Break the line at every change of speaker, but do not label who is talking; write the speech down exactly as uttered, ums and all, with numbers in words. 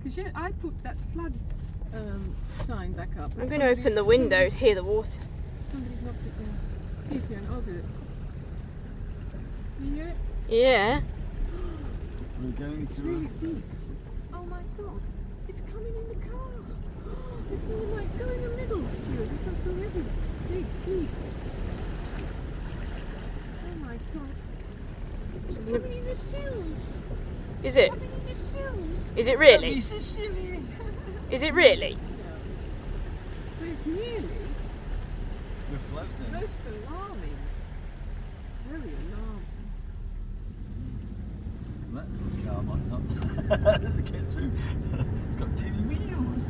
Because yeah, I put that flood um, sign back up.
I'm going to open the window to hear the water.
Somebody's knocked it down. Here, Fiona, I'll do it. You hear it?
Yeah.
We're going
It's
to.
really deep. Oh my god, it's coming in the car. It's all like, go in the middle, Stuart. It's not so heavy. Big, deep. Oh my god. It's coming in the sills.
Is it?
Coming in the sills.
Is it really?
This is silly.
Is it really?
But it's really
We're floating.
most alarming. Very alarming.
That car might not get through. It's got teeny wheels.